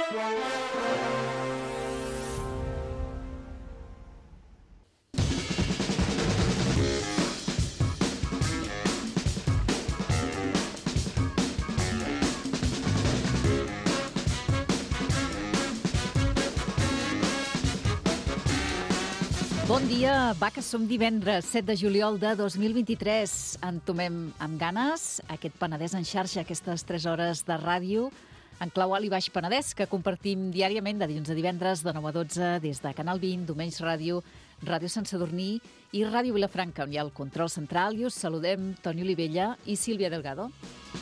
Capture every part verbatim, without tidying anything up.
Bon dia, va que som divendres, set de juliol de dos mil vint-i-tres. Entomem amb ganes aquest Penedès en xarxa, aquestes tres hores de ràdio en clau alt i baix Penedès, que compartim diàriament de dilluns a divendres de nou a dotze des de Canal vint, Domenys Ràdio, Ràdio Sant Sadurní i Ràdio Vilafranca, on hi ha el control central. I us saludem Toni Olivella i Sílvia Delgado.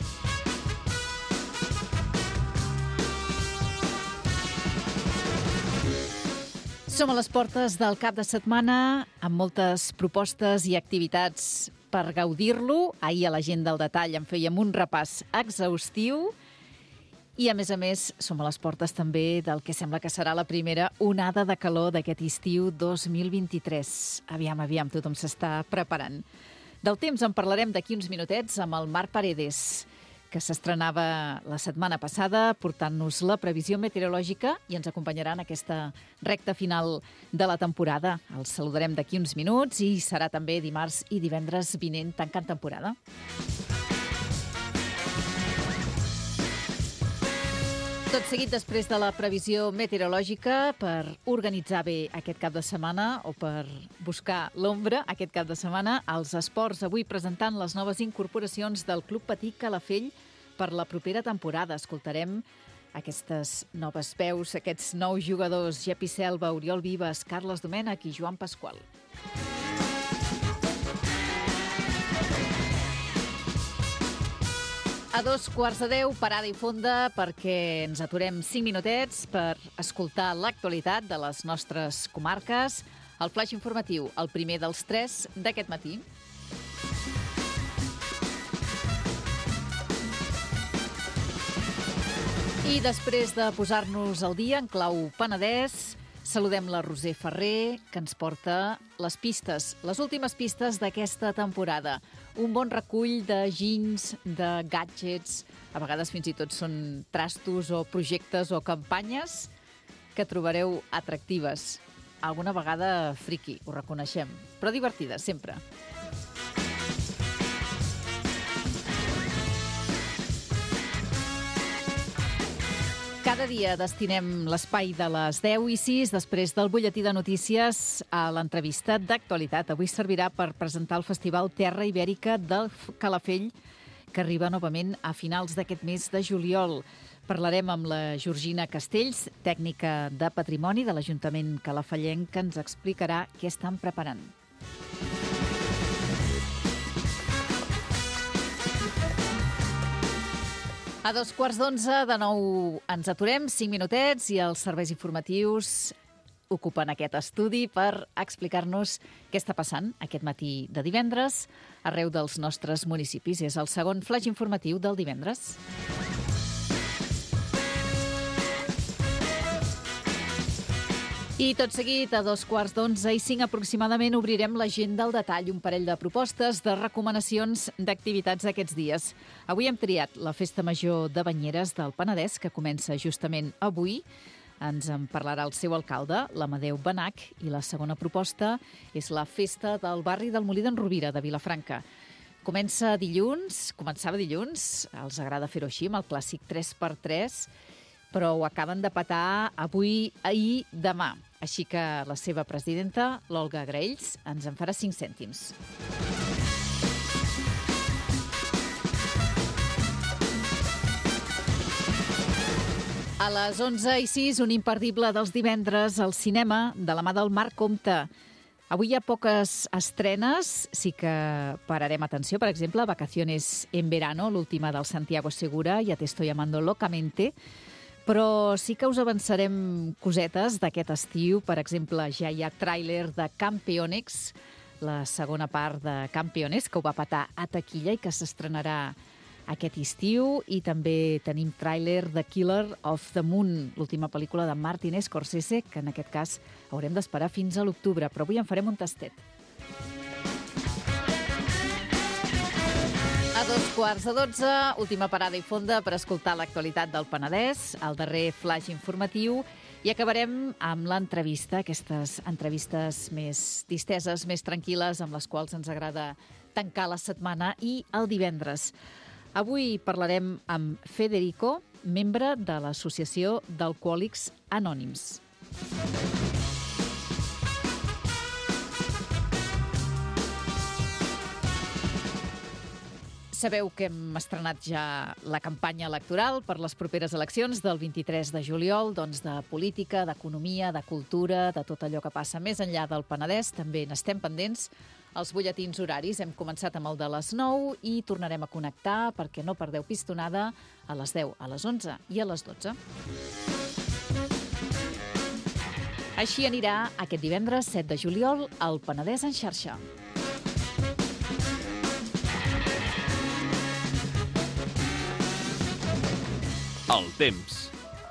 Som a les portes del cap de setmana amb moltes propostes i activitats per gaudir-lo. Ahir a l'Agenda al Detall en fèiem un repàs exhaustiu i, a més a més, som a les portes també del que sembla que serà la primera onada de calor d'aquest estiu dos mil vint-i-tres. Aviam, aviam, tothom s'està preparant. Del temps en parlarem d'aquí uns minutets amb el Marc Paredes, que s'estrenava la setmana passada portant-nos la previsió meteorològica i ens acompanyarà en aquesta recta final de la temporada. El saludarem d'aquí uns minuts i serà també dimarts i divendres vinent tancant temporada. Tot seguit, després de la previsió meteorològica, per organitzar bé aquest cap de setmana o per buscar l'ombra aquest cap de setmana, als esports, avui presentant les noves incorporacions del Club Patí Calafell per la propera temporada. Escoltarem aquestes noves veus, aquests nous jugadors: Jepi Selva, Oriol Vives, Carles Domènech i Joan Pasqual. A dos quarts de deu, parada i fonda, perquè ens aturem cinc minutets per escoltar l'actualitat de les nostres comarques. El flaix informatiu, el primer dels tres d'aquest matí. I després de posar-nos al dia en clau Penedès, saludem la Roser Ferrer, que ens porta les pistes, les últimes pistes d'aquesta temporada. Un bon recull de ginys, de gadgets, a vegades fins i tot són trastos o projectes o campanyes que trobareu atractives. Alguna vegada friqui, ho reconeixem, però divertides, sempre. Cada dia destinem l'espai de les deu i sis, després del butlletí de notícies, a l'entrevista d'actualitat. Avui servirà per presentar el Festival Terra Ibèrica del Calafell, que arriba novament a finals d'aquest mes de juliol. Parlarem amb la Georgina Castells, tècnica de patrimoni de l'Ajuntament calafellenc, que ens explicarà què estan preparant. A dos quarts d'onze, de nou ens aturem, cinc minutets, i els serveis informatius ocupen aquest estudi per explicar-nos què està passant aquest matí de divendres arreu dels nostres municipis. És el segon flaix informatiu del divendres. I tot seguit, a dos quarts d'onze i cinc aproximadament, obrirem l'Agenda al Detall, un parell de propostes, de recomanacions d'activitats aquests dies. Avui hem triat la Festa Major de Banyeres del Penedès, que comença justament avui. Ens en parlarà el seu alcalde, l'Amadeu Benach, i la segona proposta és la Festa del barri del Molí d'en Rovira, de Vilafranca. Comença dilluns, començava dilluns, els agrada fer-ho així, amb el clàssic tres per tres, però ho acaben de petar avui, ahir, demà. Així que la seva presidenta, l'Olga Graells, ens en farà cinc cèntims. A les onze i sis, un imperdible dels divendres al cinema, de la mà del Marc Comte. Avui hi ha poques estrenes, sí que pararem atenció. Per exemple, Vacaciones en verano, l'última del Santiago Segura, Ja te estoy amando locamente, però sí que us avançarem cosetes d'aquest estiu. Per exemple, ja hi ha tràiler de Campeones, la segona part de Campeones, que ho va petar a taquilla i que s'estrenarà aquest estiu. I també tenim tràiler de Killer of the Moon, l'última pel·lícula de Martin Scorsese, que en aquest cas haurem d'esperar fins a l'octubre, però avui en farem un tastet. A dos quarts de dotze, última parada i fonda per escoltar l'actualitat del Penedès, el darrer flash informatiu, i acabarem amb l'entrevista, aquestes entrevistes més disteses, més tranquil·les, amb les quals ens agrada tancar la setmana, i el divendres. Avui parlarem amb Federico, membre de l'Associació d'Alcohòlics Anònims. Sabeu que hem estrenat ja la campanya electoral per les properes eleccions del vint-i-tres de juliol, doncs de política, d'economia, de cultura, de tot allò que passa més enllà del Penedès. També n'estem pendents. Els butlletins horaris hem començat amb el de les nou i tornarem a connectar perquè no perdeu pistonada a les deu, a les onze i a les dotze. Així anirà aquest divendres set de juliol al Penedès en xarxa. El temps.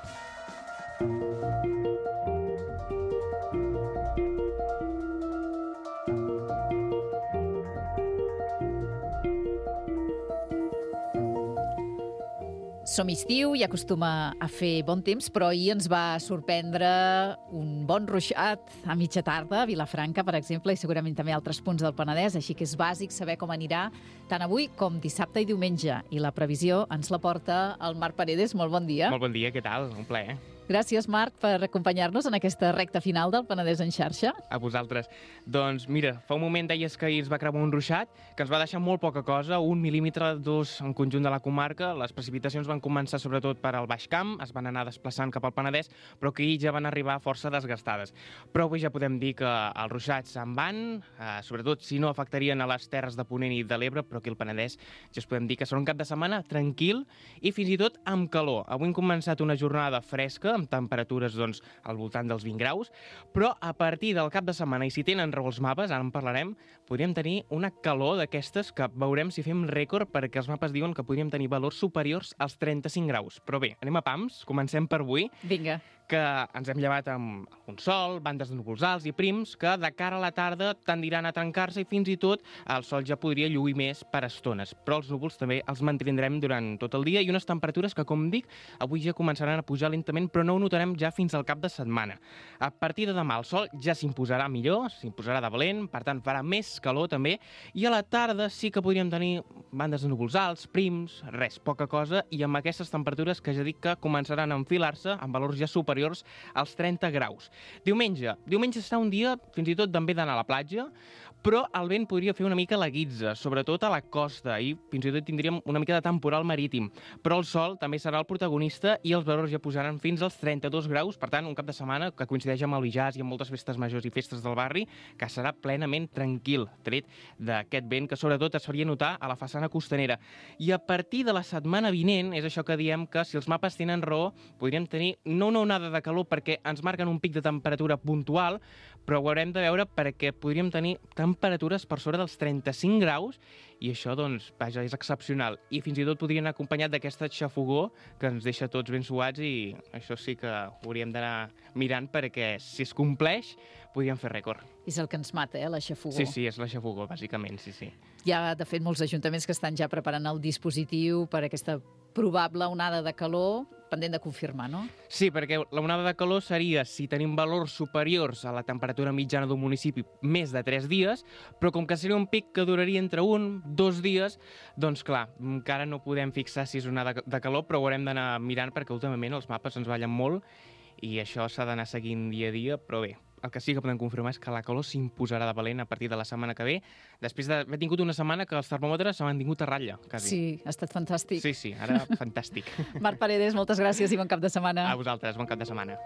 Som estiu i acostuma a fer bon temps, però ahir ens va sorprendre un bon ruixat a mitja tarda a Vilafranca, per exemple, i segurament també a altres punts del Penedès, així que és bàsic saber com anirà tant avui com dissabte i diumenge. I la previsió ens la porta el Marc Paredes. Molt bon dia. Molt bon dia, què tal? Un plaer. Gràcies, Marc, per acompanyar-nos en aquesta recta final del Penedès en xarxa. A vosaltres. Doncs mira, fa un moment deies que ahir es va creuar un ruixat que ens va deixar molt poca cosa, un mil·límetre, dos en conjunt de la comarca. Les precipitacions van començar sobretot per al Baix Camp, es van anar desplaçant cap al Penedès, però que ahir ja van arribar força desgastades. Però avui ja podem dir que els ruixats se'n van, eh, sobretot si no afectarien a les terres de Ponent i de l'Ebre, però aquí al Penedès ja us podem dir que serà un cap de setmana tranquil i fins i tot amb calor. Avui hem començat una jornada fresca, amb temperatures doncs, al voltant dels vint graus, però a partir del cap de setmana, i si tenen raó els mapes, ara en parlarem, podríem tenir una calor d'aquestes que veurem si fem rècord, perquè els mapes diuen que podríem tenir valors superiors als trenta-cinc graus. Però bé, anem a pams, comencem per avui. Vinga. Que ens hem llevat amb un sol, bandes de núvols alts i prims, que de cara a la tarda tendiran a trencar-se i fins i tot el sol ja podria lluir més per estones. Però els núvols també els mantindrem durant tot el dia i unes temperatures que, com dic, avui ja començaran a pujar lentament, però no ho notarem ja fins al cap de setmana. A partir de demà el sol ja s'imposarà millor, s'imposarà de valent, per tant farà més calor també, i a la tarda sí que podríem tenir bandes de núvols alts, prims, res, poca cosa, i amb aquestes temperatures que ja dic que començaran a enfilar-se amb valors ja superiors als trenta graus. Diumenge. Diumenge serà un dia fins i tot també d'anar a la platja, però el vent podria fer una mica la guitza, sobretot a la costa, i fins i tot tindríem una mica de temporal marítim. Però el sol també serà el protagonista i els valors ja pujaran fins als trenta-dos graus, per tant, un cap de setmana que coincideix amb el Bijàs i amb moltes festes majors i festes del barri, que serà plenament tranquil, tret d'aquest vent que sobretot es faria notar a la façana costanera. I a partir de la setmana vinent, és això que diem que si els mapes tenen raó, podríem tenir no una onada de calor perquè ens marquen un pic de temperatura puntual, però ho haurem de veure perquè podríem tenir temperatures per sobre dels trenta-cinc graus i això, doncs, vaja, és excepcional. I fins i tot podria anar acompanyat d'aquesta xafogó que ens deixa tots ben suats i això sí que ho hauríem d'anar mirant perquè si es compleix podríem fer rècord. És el que ens mata, eh, la xafogó. Sí, sí, és la xafogó, bàsicament, sí, sí. Hi ha, de fet, molts ajuntaments que estan ja preparant el dispositiu per aquesta probable onada de calor, pendent de confirmar, no? Sí, perquè la onada de calor seria si tenim valors superiors a la temperatura mitjana d'un municipi més de tres dies, però com que seria un pic que duraria entre un, dos dies, doncs clar, encara no podem fixar si és onada de calor, però ho haurem d'anar mirant perquè últimament els mapes ens ballen molt i això s'ha d'anar seguint dia a dia, però bé, el que sí que podem confirmar és que la calor s'imposarà de valent a partir de la setmana que ve, després d'haver tingut una setmana que els termòmetres s'han mantingut a ratlla, quasi. Sí, ha estat fantàstic. Sí, sí, ara fantàstic. Marc Paredes, moltes gràcies i bon cap de setmana. A vosaltres, bon cap de setmana.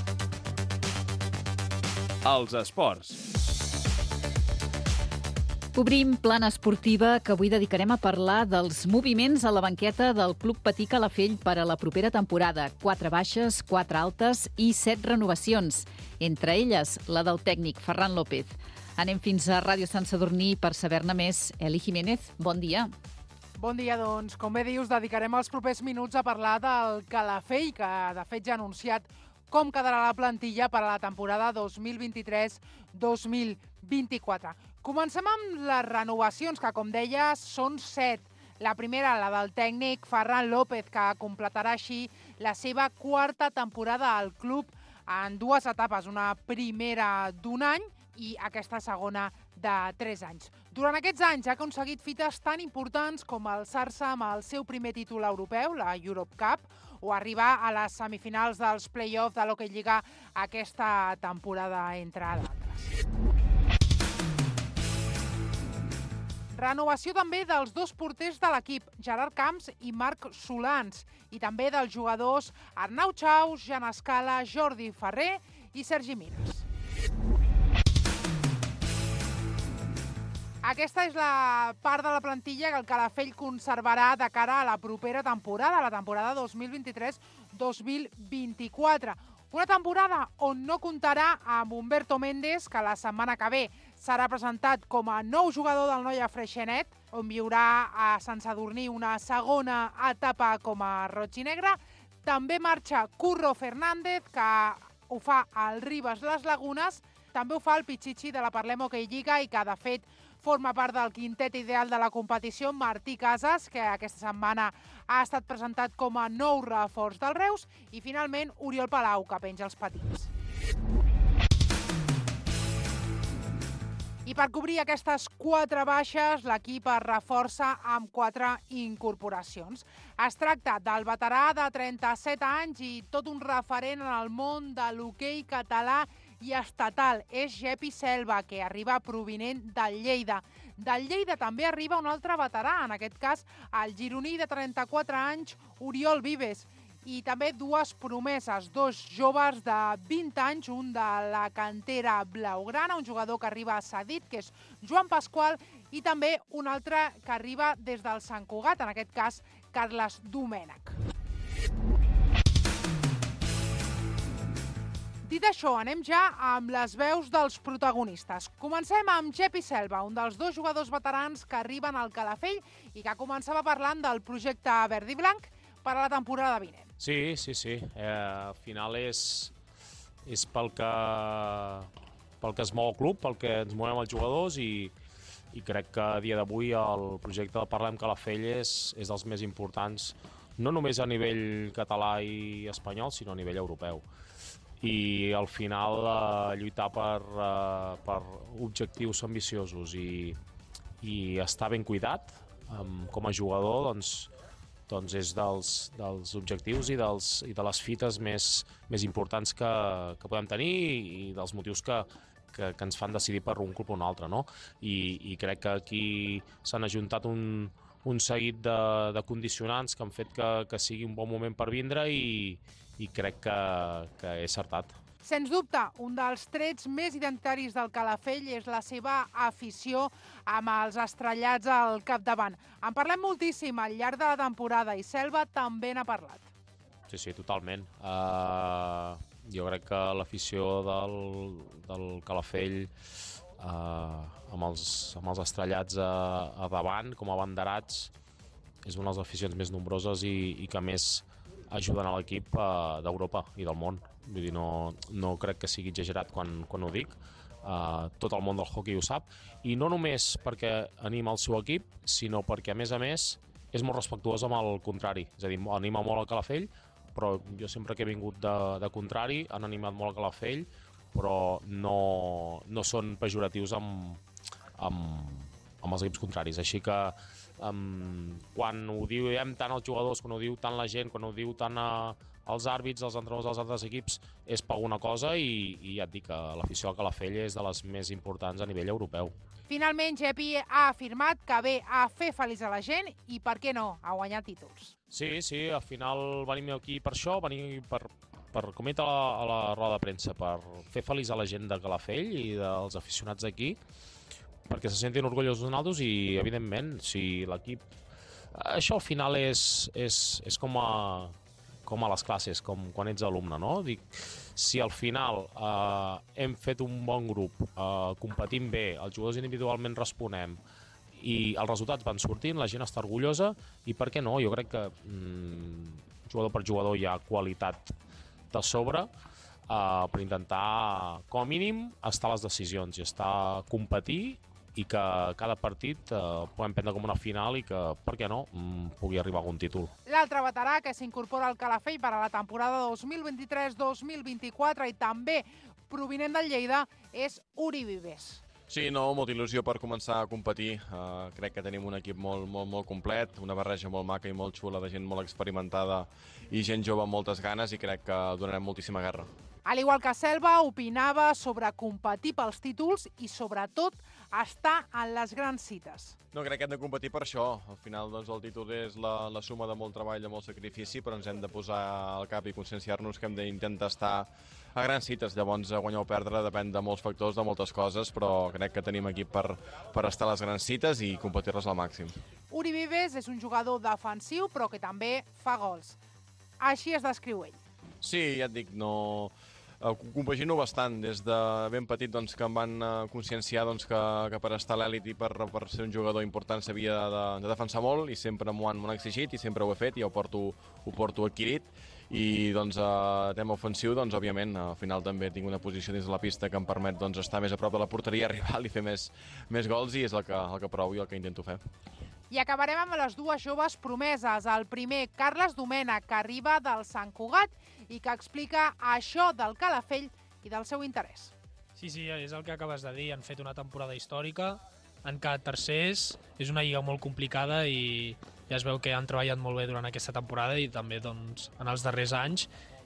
Els esports. Obrim plana esportiva, que avui dedicarem a parlar dels moviments a la banqueta del Club Patí Calafell per a la propera temporada. Quatre baixes, quatre altes i set renovacions. Entre elles, la del tècnic Ferran López. Anem fins a Ràdio Sant Sadurní per saber-ne més. Eli Jiménez, bon dia. Bon dia, doncs. Com bé dius, dedicarem els propers minuts a parlar del Calafell, que de fet ja ha anunciat com quedarà la plantilla per a la temporada dos mil vint-i-tres dos mil vint-i-quatre. Comencem amb les renovacions, que com deies són set. La primera, la del tècnic Ferran López, que completarà així la seva quarta temporada al club en dues etapes, una primera d'un any i aquesta segona de tres anys. Durant aquests anys ha aconseguit fites tan importants com alçar-se amb el seu primer títol europeu, la Europe Cup, o arribar a les semifinals dels play-offs de l'Hockey Lliga aquesta temporada, entre d'altres. Renovació també dels dos porters de l'equip, Gerard Camps i Marc Solans, i també dels jugadors Arnau Chaus, Jan Escala, Jordi Ferrer i Sergi Mires. Aquesta és la part de la plantilla que el Calafell conservarà de cara a la propera temporada, la temporada dos mil vint-i-tres dos mil vint-i-quatre. Una temporada on no comptarà amb Humberto Méndez, que la setmana que ve serà presentat com a nou jugador del Noia Freixenet, on viurà a Sant Sadurní una segona etapa com a roig i negre. També marxa Curro Fernández, que ho fa al Ribes Les Lagunes. També ho fa el Pichichi de la Parlem Hockey Lliga i que, de fet, forma part del quintet ideal de la competició, Martí Casas, que aquesta setmana ha estat presentat com a nou reforç del Reus, i finalment Oriol Palau, que penja els patins. I per cobrir aquestes quatre baixes, l'equip es reforça amb quatre incorporacions. Es tracta del veterà de trenta-set anys i tot un referent en el món de l'hoquei català i estatal. És Gepi Selva, que arriba provinent del Lleida. Del Lleida també arriba un altre veterà, en aquest cas el gironí de trenta-quatre anys, Oriol Vives. I també dues promeses, dos joves de vint anys, un de la cantera blaugrana, un jugador que arriba cedit, que és Joan Pasqual, i també un altre que arriba des del Sant Cugat, en aquest cas Carles Domènech. Dit això, anem ja amb les veus dels protagonistes. Comencem amb Gepi Selva, un dels dos jugadors veterans que arriben al Calafell i que començava parlant del projecte verd i blanc per a la temporada vinent. Sí, sí, sí. Eh, al final és, és pel, que, pel que es mou el club, pel que ens movem els jugadors i, i crec que a dia d'avui el projecte de Parlem Calafell és, és dels més importants, no només a nivell català i espanyol, sinó a nivell europeu. I al final eh, lluitar per, eh, per objectius ambiciosos i, i estar ben cuidat um, com a jugador, doncs, doncs és dels, dels objectius i, dels, i de les fites més, més importants que, que podem tenir i dels motius que, que, que ens fan decidir per un club o un altre, no? I, i crec que aquí s'han ajuntat un, un seguit de, de condicionants que han fet que, que sigui un bon moment per vindre i, i crec que, que he acertat. Sens dubte, un dels trets més identitaris del Calafell és la seva afició amb els estrellats al capdavant. En parlem moltíssim al llarg de la temporada i Selva també n'ha parlat. Sí, sí, totalment. Uh, jo crec que l'afició del, del Calafell uh, amb, els, amb els estrellats a, a davant, com a abanderats, és una de les aficions més nombroses i, i que més ajuden a l'equip uh, d'Europa i del món. Vull dir, no, no crec que sigui exagerat quan, quan ho dic. Uh, tot el món del hoquei ho sap. I no només perquè anima el seu equip, sinó perquè, a més a més, és molt respectuós amb el contrari. És a dir, anima molt el Calafell, però jo sempre que he vingut de, de contrari han animat molt el Calafell, però no, no són pejoratius amb, amb, amb els equips contraris. Així que um, quan ho diem tant els jugadors, quan ho diu tant la gent, quan ho diu tant a, als àrbits, als entrenadors dels altres equips, és per alguna cosa i, i ja et dic que l'afició al Calafell és de les més importants a nivell europeu. Finalment, Gepi ha afirmat que ve a fer feliç a la gent i, per què no, a guanyar títols. Sí, sí, al final venim aquí per això, venim per, per com he dit a la, a la roda de premsa, per fer feliç a la gent de Calafell i dels aficionats d'aquí, perquè se sentin orgullosos de nosaltres i, evidentment, si l'equip... Això al final és, és, és com, a, com a les classes, com quan ets alumne, no? Dic, si al final eh, hem fet un bon grup, eh, competim bé, els jugadors individualment responem, i els resultats van sortint, la gent està orgullosa, i per què no? Jo crec que mm, jugador per jugador hi ha qualitat de sobre uh, per intentar, com a mínim, estar a les decisions i estar a competir i que cada partit uh, puguem prendre com una final i que, per què no, mm, pugui arribar a algun títol. L'altre veterà que s'incorpora al Calafell per a la temporada dos mil vint-i-tres dos mil vint-i-quatre i també provinent del Lleida és Uri Vives. Sí, no, molta il·lusió per començar a competir. Uh, crec que tenim un equip molt, molt, molt complet, una barreja molt maca i molt xula de gent molt experimentada i gent jove amb moltes ganes i crec que donarem moltíssima guerra. Al igual que Selva, opinava sobre competir pels títols i, sobretot, estar en les grans cites. No, crec que hem de competir per això. Al final, doncs, el títol és la, la suma de molt treball, de molt sacrifici, però ens hem de posar al cap i conscienciar-nos que hem d'intentar estar a grans cites. Llavors, guanyar o perdre depèn de molts factors, de moltes coses, però crec que tenim equip per, per estar a les grans cites i competir-les al màxim. Uri Vives és un jugador defensiu, però que també fa gols. Així es descriu ell. Sí, ja et dic, no... compagino bastant. Des de ben petit doncs, que em van conscienciar doncs, que, que per estar a l'èlit i per, per ser un jugador important s'havia de, de defensar molt i sempre m'ho han, han exigit i sempre ho he fet i ho porto, ho porto adquirit. I doncs, a tema ofensiu, doncs, òbviament, al final també tinc una posició dins de la pista que em permet doncs, estar més a prop de la porteria rival i fer més, més gols i és el que, el que provo i el que intento fer. I acabarem amb les dues joves promeses. El primer, Carles Domènech, que arriba del Sant Cugat i que explica això del Calafell i del seu interès. Sí, sí, és el que acabes de dir. Han fet una temporada històrica, han quedat tercers, és una lliga molt complicada i ja es veu que han treballat molt bé durant aquesta temporada i també doncs, en els darrers anys.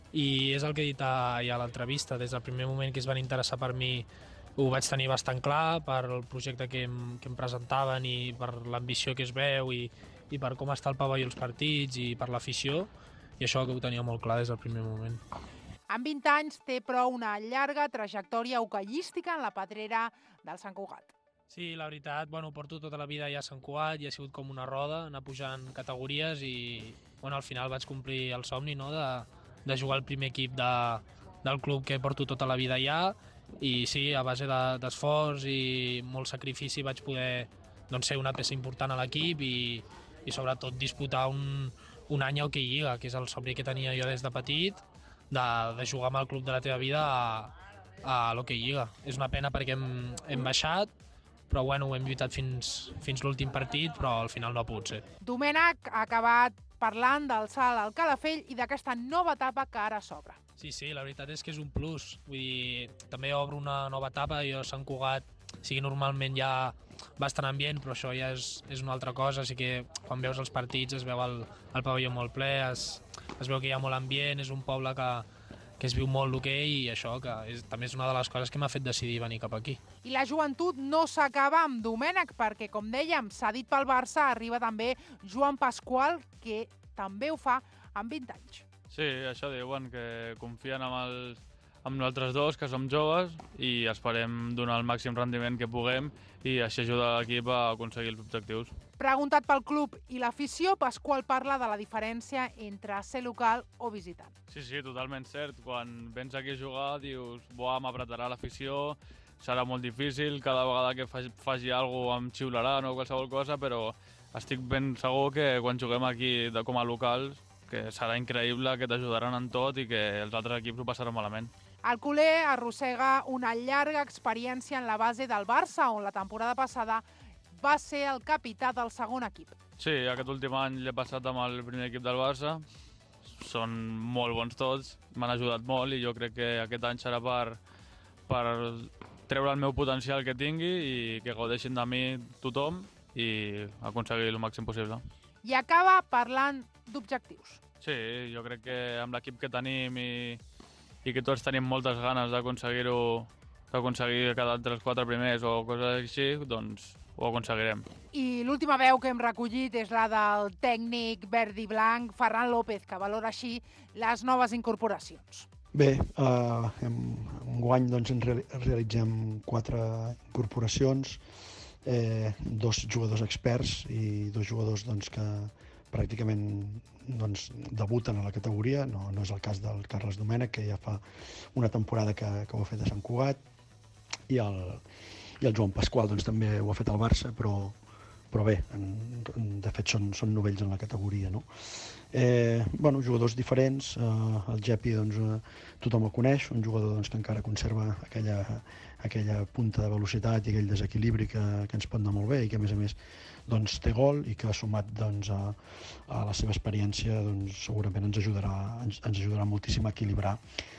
I és el que he dit ja a l'entrevista. Des del primer moment que es van interessar per mi ho vaig tenir bastant clar per el projecte que em, que em presentaven i per l'ambició que es veu i, i per com està el pavelló als partits i per l'afició, i això que ho tenia molt clar des del primer moment. Amb vint anys té, però, una llarga trajectòria hoqueística en la pedrera del Sant Cugat. Sí, la veritat, bueno, porto tota la vida ja a Sant Cugat i ha sigut com una roda, anar pujant categories i bueno, al final vaig complir el somni, no?, de, de jugar al primer equip de, del club que porto tota la vida ja. I sí, a base d'esforç i molt sacrifici vaig poder doncs, ser una peça important a l'equip i, i sobretot disputar un, un any a Hockey Lliga, que és el somni que tenia jo des de petit, de, de jugar amb el club de la teva vida a, a l'Hockey Lliga. És una pena perquè hem, hem baixat, però bueno, hem lluitat fins, fins l'últim partit, però al final no ha pogut ser. Domènech ha acabat parlant del salt al Calafell i d'aquesta nova etapa que ara s'obre. Sí, sí, la veritat és que és un plus. Vull dir, també obro una nova etapa. Jo a Sant Cugat, sí que normalment ja bastant ambient, però això ja és, és una altra cosa. Així que quan veus els partits es veu el, el pavelló molt ple, es, es veu que hi ha molt ambient, és un poble que, que es viu molt l'hoquei i això que és, també és una de les coses que m'ha fet decidir venir cap aquí. I la joventut no s'acaba amb Domènech perquè, com dèiem, s'ha dit pel Barça, arriba també Joan Pasqual, que també ho fa amb vint anys. Sí, això diuen, que confien amb, els, amb nosaltres dos, que som joves, i esperem donar el màxim rendiment que puguem i així ajudar l'equip a aconseguir els objectius. Preguntat pel club i l'afició, Pasqual parla de la diferència entre ser local o visitant. Sí, sí, totalment cert. Quan vens aquí a jugar dius, buah, m'apretarà l'afició, serà molt difícil, cada vegada que faci, faci alguna cosa em xiularan o qualsevol cosa, però estic ben segur que quan juguem aquí de, com a locals, que serà increïble, que t'ajudaran en tot i que els altres equips ho passaran malament. El culer arrossega una llarga experiència en la base del Barça, on la temporada passada va ser el capità del segon equip. Sí, aquest últim any l'he passat amb el primer equip del Barça. Són molt bons tots, m'han ajudat molt i jo crec que aquest any serà per, per treure el meu potencial que tingui i que gaudeixin de mi tothom i aconseguir el màxim possible. I acaba parlant d'objectius. Sí, jo crec que amb l'equip que tenim i, i que tots tenim moltes ganes d'aconseguir-ho, d'aconseguir quedar entre els quatre primers o coses així, doncs ho aconseguirem. I l'última veu que hem recollit és la del tècnic verd i blanc, Ferran López, que valora així les noves incorporacions. Bé, uh, en guany doncs, en realitzem quatre incorporacions. eh, dos jugadors experts i dos jugadors doncs, que pràcticament doncs, debuten a la categoria. No, no és el cas del Carles Domènech, que ja fa una temporada que, que ho ha fet a Sant Cugat, i el, i el Joan Pasqual doncs, també ho ha fet al Barça, però, però bé, en, de fet són, són novells en la categoria. No? Eh, bueno, jugadors diferents, eh, el Gepi doncs, eh, tothom el coneix, un jugador doncs, que encara conserva aquella, aquella punta de velocitat i aquell desequilibri que, que ens pot anar molt bé i que a més a més doncs, té gol i que sumat doncs, a, a la seva experiència doncs, segurament ens ajudarà, ens, ens ajudarà moltíssim a equilibrar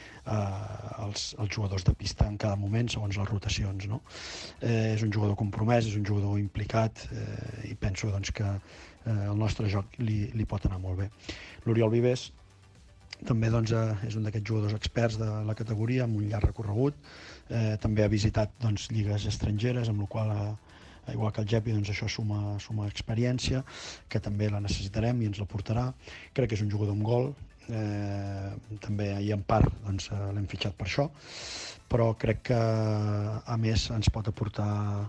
eh, els, els jugadors de pista en cada moment segons les rotacions. No? Eh, és un jugador compromès, és un jugador implicat eh, i penso doncs, que eh, el nostre joc li, li pot anar molt bé. L'Oriol Vives també doncs, eh, és un d'aquests jugadors experts de la categoria amb un llarg recorregut, eh, també ha visitat doncs, lligues estrangeres, amb la qual cosa, igual que el Gepi, doncs això suma, suma experiència, que també la necessitarem i ens la portarà. Crec que és un jugador amb gol, eh, també i en part doncs, l'hem fitxat per això, però crec que a més ens pot aportar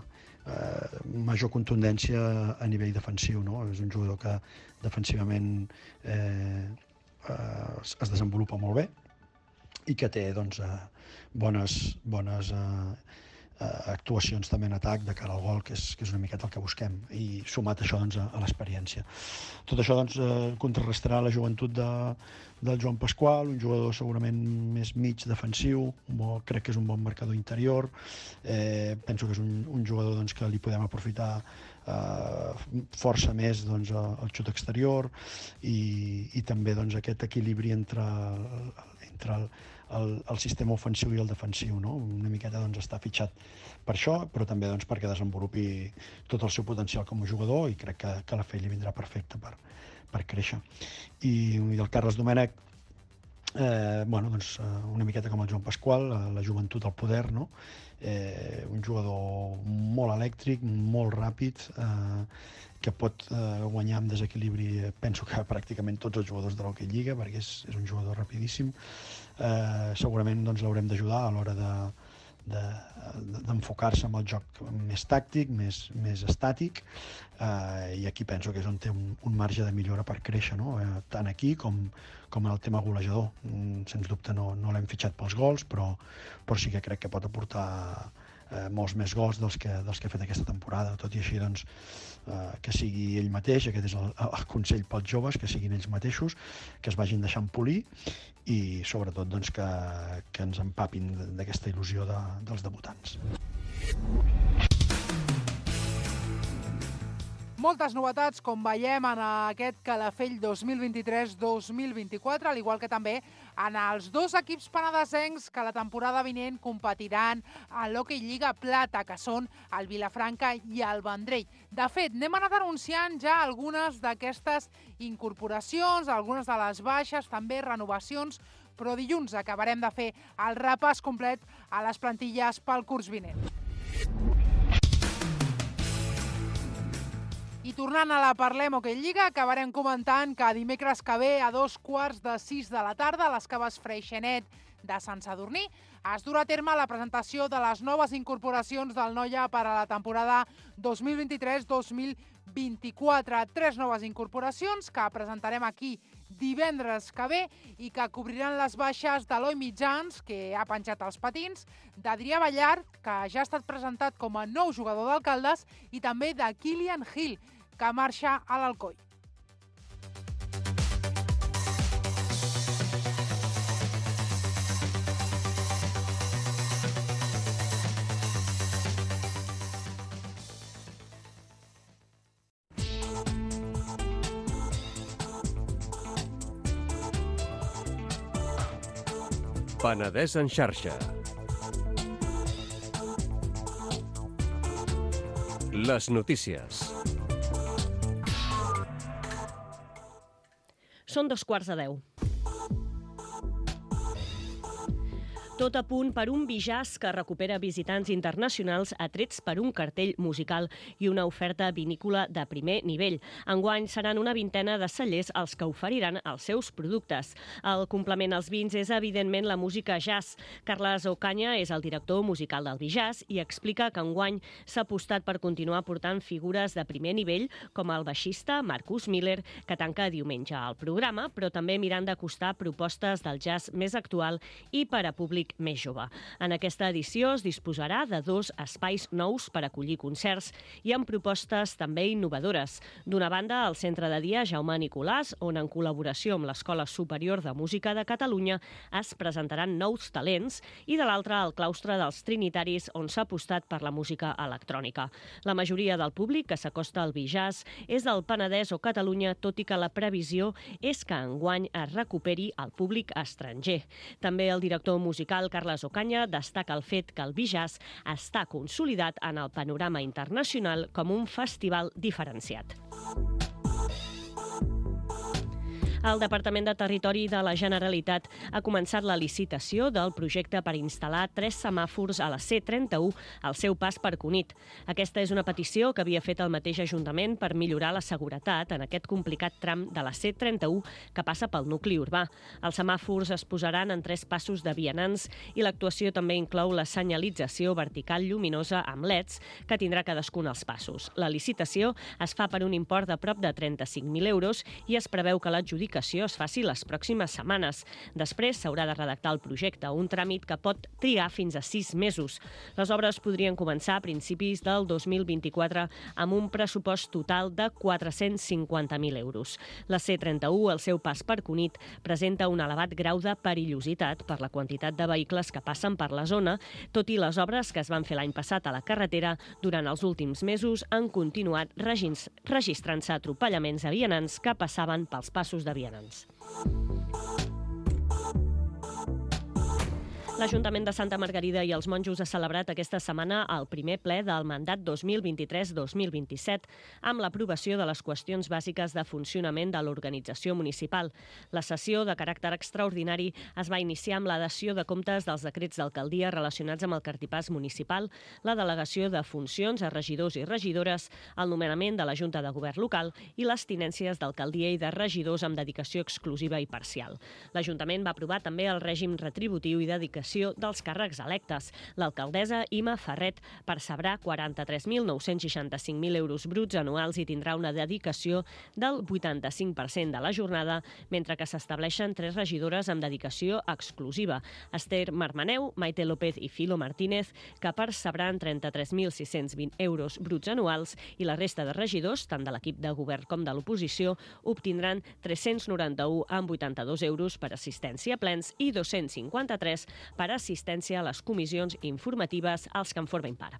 eh, major contundència a nivell defensiu. No? És un jugador que defensivament eh, eh, es desenvolupa molt bé i que té doncs, eh, bones, bones eh, actuacions també en atac de cara al gol, que és, que és una miqueta el que busquem, i sumat això doncs, a, a l'experiència. Tot això doncs, eh, contrarrestarà la joventut de, del Joan Pasqual, un jugador segurament més mig defensiu, bo, crec que és un bon marcador interior, eh, penso que és un, un jugador doncs, que li podem aprofitar eh, força més doncs, el xut exterior i, i també doncs, aquest equilibri entre, entre el, El, el sistema ofensiu i el defensiu. No? Una miqueta doncs, està fitxat per això, però també doncs, perquè desenvolupi tot el seu potencial com a jugador i crec que, que la fe li vindrà perfecta per, per créixer. I, i el Carles Domènech, eh, bueno, doncs, una miqueta com el Joan Pasqual, la, la joventut al poder, no? eh, un jugador molt elèctric, molt ràpid, eh, que pot eh, guanyar amb desequilibri, penso que pràcticament tots els jugadors de l'Hockey Lliga, perquè és, és un jugador rapidíssim. Eh, segurament doncs, l'haurem d'ajudar a l'hora de, de, d'enfocar-se en el joc més tàctic, més, més estàtic, eh, i aquí penso que és on té un, un marge de millora per créixer, no? eh, tant aquí com, com en el tema golejador. Mm, sens dubte no, no l'hem fitxat pels gols, però, però sí que crec que pot aportar eh, molts més gols dels que, dels que ha fet aquesta temporada. Tot i així, doncs, eh, que sigui ell mateix, aquest és el, el consell pels joves, que siguin ells mateixos, que es vagin deixant polir i sobretot doncs, que, que ens empapin d'aquesta il·lusió de, dels debutants. Moltes novetats, com veiem en aquest Calafell dos mil vint-i-tres dos mil vint-i-quatre, al igual que també en els dos equips penedesencs que la temporada vinent competiran a l'Hockey Lliga Plata, que són el Vilafranca i el Vendrell. De fet, n'hem anat anunciant ja algunes d'aquestes incorporacions, algunes de les baixes, també renovacions, però dilluns acabarem de fer el repàs complet a les plantilles pel curs vinent. I tornant a la Parlem Hockey Lliga, acabarem comentant que dimecres que ve a dos quarts de sis de la tarda a les caves Freixenet de Sant Sadurní es durà a terme la presentació de les noves incorporacions del Noia per a la temporada dos mil vint-i-tres dos mil vint-i-quatre. Tres noves incorporacions que presentarem aquí divendres que ve i que cobriran les baixes d'Eloi Mitjans, que ha penjat els patins, d'Adrià Ballart, que ja ha estat presentat com a nou jugador d'Alcaldes, i també de Kilian Hill, que marxa a l'Alcoi. Penedès en xarxa. Les notícies. Són dos quarts de deu. Tot a punt per un Bijàs que recupera visitants internacionals atrets per un cartell musical i una oferta vinícola de primer nivell. Enguany seran una vintena de cellers els que oferiran els seus productes. El complement als vins és, evidentment, la música jazz. Carles Ocaña és el director musical del Bijàs i explica que enguany s'ha apostat per continuar portant figures de primer nivell, com el baixista Marcus Miller, que tanca diumenge al programa, però també mirant d'acostar propostes del jazz més actual i per a públic més jove. En aquesta edició es disposarà de dos espais nous per acollir concerts i amb propostes també innovadores. D'una banda, el Centre de Dia Jaume Nicolàs, on en col·laboració amb l'Escola Superior de Música de Catalunya es presentaran nous talents, i de l'altra, el Claustre dels Trinitaris, on s'ha apostat per la música electrònica. La majoria del públic que s'acosta al Bijàs és del Penedès o Catalunya, tot i que la previsió és que enguany es recuperi el públic estranger. També el director musical Carles Ocaña destaca el fet que el Bijàs està consolidat en el panorama internacional com un festival diferenciat. El Departament de Territori de la Generalitat ha començat la licitació del projecte per instal·lar tres semàfors a la C trenta-u al seu pas per Cunit. Aquesta és una petició que havia fet el mateix Ajuntament per millorar la seguretat en aquest complicat tram de la C trenta-u que passa pel nucli urbà. Els semàfors es posaran en tres passos de vianants i l'actuació també inclou la senyalització vertical lluminosa amb L E Ds que tindrà cadascun els passos. La licitació es fa per un import de prop de trenta-cinc mil euros i es preveu que l'adjudicació es faci les pròximes setmanes. Després s'haurà de redactar el projecte, un tràmit que pot trigar fins a sis mesos. Les obres podrien començar a principis del dos mil vint-i-quatre amb un pressupost total de quatre-cents cinquanta mil euros. La C trenta-u, al seu pas per Cunit, presenta un elevat grau de perillositat per la quantitat de vehicles que passen per la zona, tot i les obres que es van fer l'any passat a la carretera durant els últims mesos han continuat registrant-se atropellaments a vianants que passaven pels passos de vianants. L'Ajuntament de Santa Margarida i els monjos ha celebrat aquesta setmana el primer ple del mandat dos mil vint-i-tres dos mil vint-i-set amb l'aprovació de les qüestions bàsiques de funcionament de l'organització municipal. La sessió de caràcter extraordinari es va iniciar amb la dació de comptes dels decrets d'alcaldia relacionats amb el cartipàs municipal, la delegació de funcions a regidors i regidores, el nomenament de la Junta de Govern local i les tinències d'alcaldia i de regidors amb dedicació exclusiva i parcial. L'Ajuntament va aprovar també el règim retributiu i dedicació dels càrrecs electes. L'alcaldessa Ima Ferret percebrà quaranta-tres mil nou-cents seixanta-cinc mil euros bruts anuals i tindrà una dedicació del vuitanta-cinc per cent de la jornada, mentre que s'estableixen tres regidores amb dedicació exclusiva: Esther Marmaneu, Maite López i Filo Martínez, que percebran trenta-tres mil sis-cents vint euros bruts anuals, i la resta de regidors, tant de l'equip de govern com de l'oposició, obtindran tres-cents noranta-un amb vuitanta-dos euros per assistència a plens i dos-cents cinquanta-tres per assistència a les comissions informatives als que en formin part.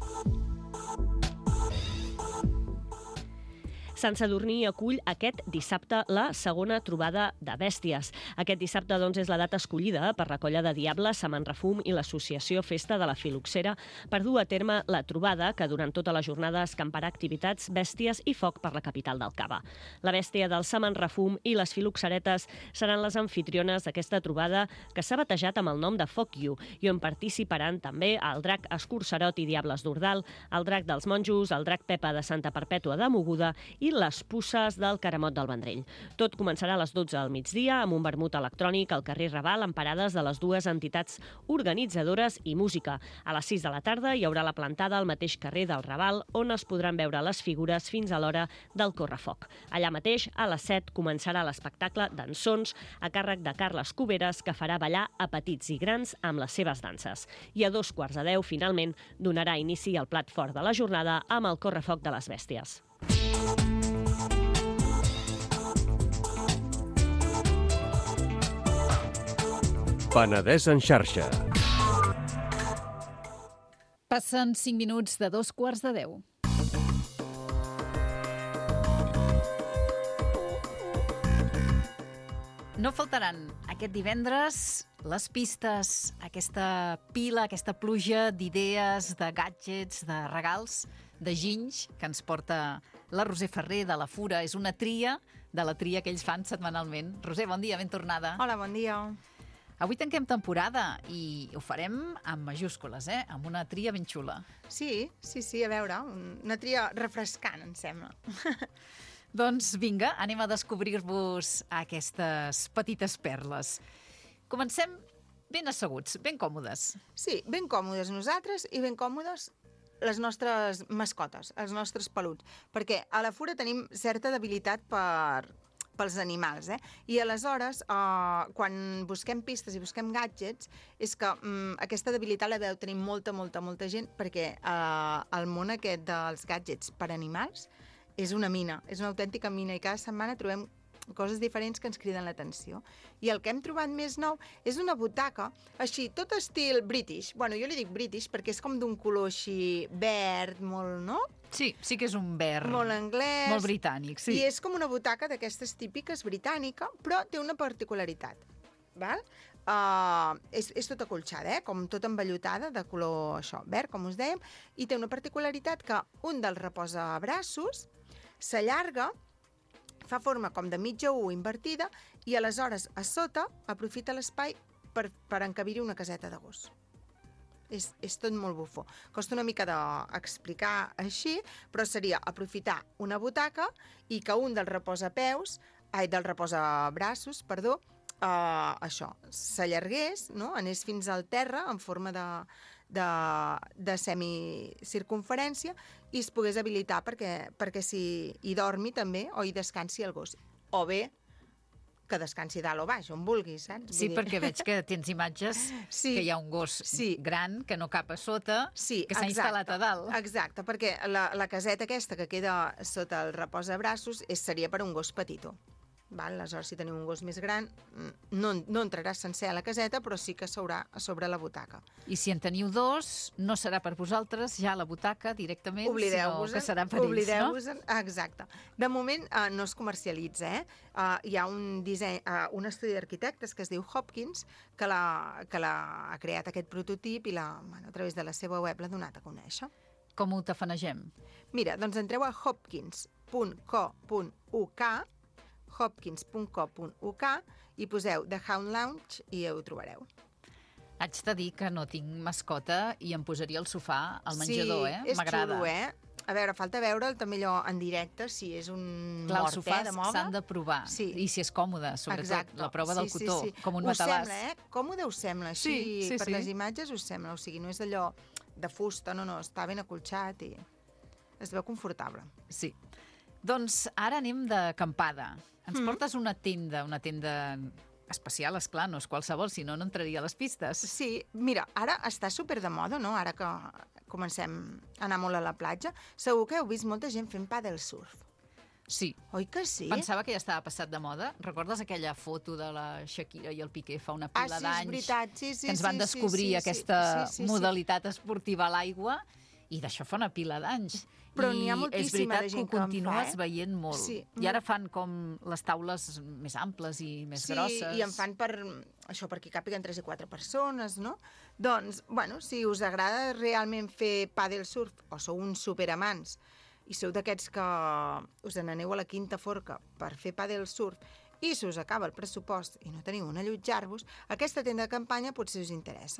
Sant Sadurní acull aquest dissabte la segona trobada de bèsties. Aquest dissabte, doncs, és la data escollida per la Colla de Diables, Saman Refum i l'associació Festa de la Filoxera per dur a terme la trobada, que durant tota la jornada escamparà activitats, bèsties i foc per la capital del Cava. La bèstia del Saman Refum i les filoxeretes seran les anfitriones d'aquesta trobada, que s'ha batejat amb el nom de Foc You, i on participaran també el drac Escurçarot i Diables d'Ordal, el drac dels monjos, el drac Pepa de Santa Perpètua de Moguda i les puces del Caramot del Vendrell. Tot començarà a les dotze del migdia amb un vermut electrònic al carrer Raval amb parades de les dues entitats organitzadores i música. A les sis de la tarda hi haurà la plantada al mateix carrer del Raval, on es podran veure les figures fins a l'hora del correfoc. Allà mateix, a les set, començarà l'espectacle Dansons a càrrec de Carles Cuberes, que farà ballar a petits i grans amb les seves danses. I a dos quarts de deu, finalment, donarà inici al plat fort de la jornada amb el correfoc de les bèsties. Penedès en xarxa. Passen cinc minuts de dos quarts de deu. No faltaran aquest divendres les pistes, aquesta pila, aquesta pluja d'idees, de gadgets, de regals, de ginys que ens porta la Roser Ferrer de la Fura. És una tria de la tria que ells fan setmanalment. Roser, bon dia, ben tornada. Hola, bon dia. Avui tanquem temporada i ho farem amb majúscules, eh? Amb una tria ben xula. Sí, sí, sí, a veure, una tria refrescant, em sembla. Doncs vinga, anem a descobrir-vos aquestes petites perles. Comencem ben asseguts, ben còmodes. Sí, ben còmodes nosaltres i ben còmodes les nostres mascotes, els nostres peluts, perquè a la Fura tenim certa debilitat per... pels animals, eh? I aleshores, eh, quan busquem pistes i busquem gadgets, és que mm, aquesta debilitat la deu tenir molta, molta, molta gent, perquè eh, el món aquest dels gadgets per animals és una mina, és una autèntica mina, i cada setmana trobem coses diferents que ens criden l'atenció. I el que hem trobat més nou és una butaca, així, tot estil british. Bueno, jo li dic british perquè és com d'un color així verd, molt, no? Sí, sí que és un verd. Molt anglès. Molt britànic, sí. I és com una butaca d'aquestes típiques britànica, però té una particularitat, val? Uh, és, és tota colxada, eh? Com tota envellutada, de color això, verd, com us dèiem, i té una particularitat que un dels reposabraços s'allarga, fa forma com de mitja U invertida, i aleshores a sota aprofita l'espai per, per encabir-hi una caseta de gos. És, és tot molt bufó. Costa una mica d'explicar així, però seria aprofitar una butaca i que un dels reposapeus, ai, del reposabraços, perdó, uh, això, s'allargués, no? Anés fins al terra en forma de, de, de semicircunferència i es pogués habilitar perquè, perquè si hi dormi també o hi descansi el gos. O bé que descansi dalt o baix, on vulgui, saps? Sí, Vull perquè dir... veig que tens imatges sí, que hi ha un gos sí. gran que no cap a sota, sí, que s'ha instal·lat a dalt. Exacte, perquè la, la caseta aquesta que queda sota el reposabraços és, seria per a un gos petitó. Val? Aleshores, si teniu un gos més gran, no, no entrarà sencer a la caseta, però sí que s'haurà a sobre la butaca. I si en teniu dos, no serà per vosaltres ja a la butaca directament, sinó que serà per ells, no? Exacte. De moment uh, no es comercialitza, eh? Uh, hi ha un, disseny, uh, un estudi d'arquitectes que es diu Hopkins, que, la, que la, ha creat aquest prototip i la, bueno, a través de la seva web l'ha donat a conèixer. Com ho tafanegem? Mira, doncs entreu a hopkins punt co punt u ca, hopkins punt co punt u ca, i poseu The Hound Lounge i ho trobareu. Haig de dir que no tinc mascota i em posaria al sofà al menjador, sí, eh? És M'agrada. xulo, eh? A veure, falta veure'l també allò en directe, si és un Clar, mort, els sofàs eh, de moda. s'han de provar, sí. I si és còmode, sobretot. Exacte. La prova del sí, cotó, sí, sí. com un us matalàs. Sembla, eh? Còmode us sembla, així, sí, sí, per sí. les imatges us sembla, o sigui, no és allò de fusta, no, no, està ben acolxat i es veu confortable. Sí. Doncs ara anem d'acampada. Ens mm. portes una tenda, una tenda especial, esclar, no és qualsevol, si no, no entraria a les pistes. Sí, mira, ara està super de moda, no?, ara que comencem a anar molt a la platja. Segur que heu vist molta gent fent paddle surf. Sí. Oi que sí? Pensava que ja estava passat de moda. Recordes aquella foto de la Shakira i el Piqué fa una pila ah, sí, d'anys? És veritat. Sí, sí, que ens van sí, descobrir sí, sí, aquesta sí, sí, sí, modalitat esportiva a l'aigua, i d'això fa una pila d'anys. Però n'hi ha moltíssima de gent que en fa, eh? I és veritat que ho continues veient molt. Sí. I ara fan com les taules més amples i més sí, grosses. Sí, i en fan per, això, perquè càpiguen tres i quatre persones, no? Doncs, bueno, si us agrada realment fer paddle surf, o sou uns superamants, i sou d'aquests que us n'aneu a la quinta forca per fer paddle surf, i si us acaba el pressupost i no teniu on allotjar-vos, aquesta tenda de campanya potser us interessa.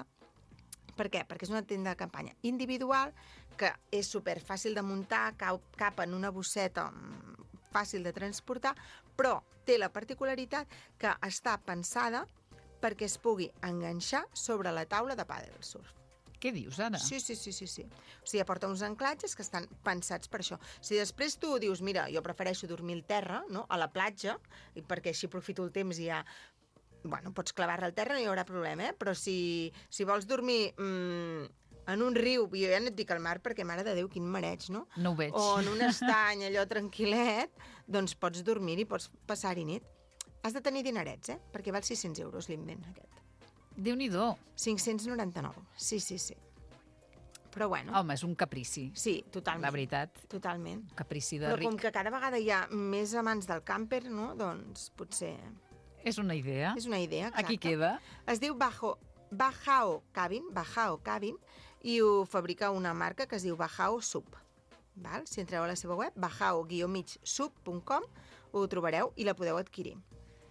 Per què? Perquè és una tenda de campanya individual que és super fàcil de muntar, cap en una bosseta fàcil de transportar, però té la particularitat que està pensada perquè es pugui enganxar sobre la taula de paddle surf. Què dius, ara? Sí, sí, sí, sí, sí. O sigui, aporta uns anclatges que estan pensats per això. Si després tu dius, mira, jo prefereixo dormir al terra, no?, a la platja, perquè així aprofito el temps i ja... Bueno, pots clavar-la al terra, no hi haurà problema, eh? Però si, si vols dormir mmm, en un riu, jo ja no et dic al mar perquè, mare de Déu, quin mareig, no? No ho veig. O en un estany, allò tranquil·let, doncs pots dormir-hi, pots passar-hi nit. Has de tenir dinerets, eh? Perquè val sis-cents euros l'invent aquest. Déu-n'hi-do. cinc-cents noranta-nou, sí, sí, sí. Però bueno. Home, és un caprici. Sí, totalment. La veritat. Totalment. Caprici de ric. Però com que cada vegada hi ha més amants del camper, no? Doncs potser... És una idea. És una idea, exacte. Aquí queda. Es diu Bajo, Bajao Cabin, Bajao Cabin, i ho fabrica una marca que es diu Bajao Sub. Val? Si entreu a la seva web, bajao guió mig sub punt com, ho trobareu i la podeu adquirir.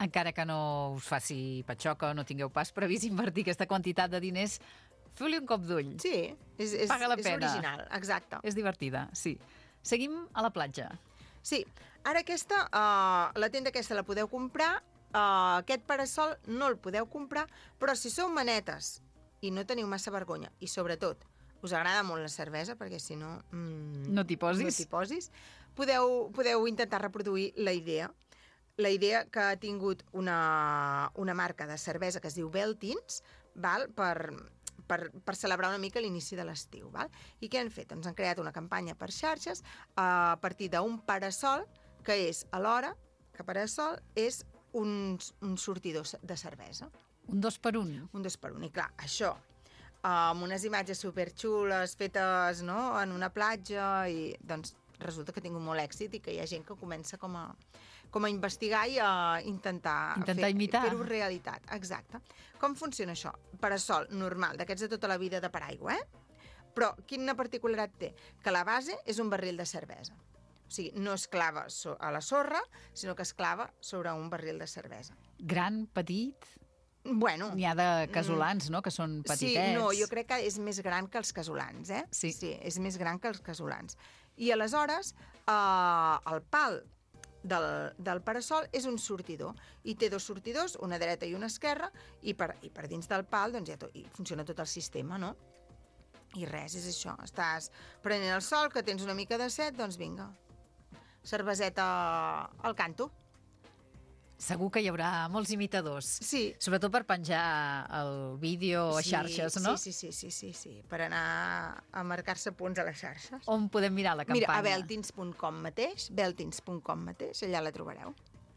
Encara que no us faci patxoca, no tingueu pas previst invertir aquesta quantitat de diners, feu-li un cop d'ull. Sí, és, és, Paga la és pena. original, exacte. És divertida, sí. Seguim a la platja. Sí, ara aquesta, uh, la tenda aquesta la podeu comprar, uh, aquest parasol no el podeu comprar, però si sou manetes i no teniu massa vergonya, i sobretot us agrada molt la cervesa, perquè si no... Mm, no t'hi posis. No t'hi posis. Podeu, podeu intentar reproduir la idea. La idea que ha tingut una, una marca de cervesa que es diu Beltins, val? Per, per, per celebrar una mica l'inici de l'estiu. Val? I què han fet? Doncs han creat una campanya per xarxes a partir d'un parasol, que és alhora que parasol és un, un sortidor de cervesa. Un dos per un. Un dos per un. I clar, això, amb unes imatges superxules fetes, no?, en una platja, i doncs resulta que ha tingut molt èxit i que hi ha gent que comença com a, com a investigar i a intentar, intentar fer, imitar. fer-ho realitat. Exacte. Com funciona això? Parasol normal, d'aquests de tota la vida de paraigua, eh? Però quina particularitat té? Que la base és un barril de cervesa. O sigui, no es clava a la sorra, sinó que es clava sobre un barril de cervesa. Gran, petit... Bueno... N'hi ha de casolans, no?, que són petitets. Sí, no, jo crec que és més gran que els casolans, eh? Sí. Sí, és més gran que els casolans. I aleshores, eh, el pal del, del parasol és un sortidor, i té dos sortidors, una dreta i una esquerra, i per, i per dins del pal doncs, ja to, i funciona tot el sistema, no? I res, és això. Estàs prenent el sol, que tens una mica de set, doncs vinga, cerveseta al canto. Segur que hi haurà molts imitadors. Sí. Sobretot per penjar el vídeo a Sí, xarxes, no? Sí, sí, sí, sí, sí, per anar a marcar-se punts a les xarxes. On podem mirar la campanya? Mira, a beltins punt com mateix, beltins punt com mateix, allà la trobareu.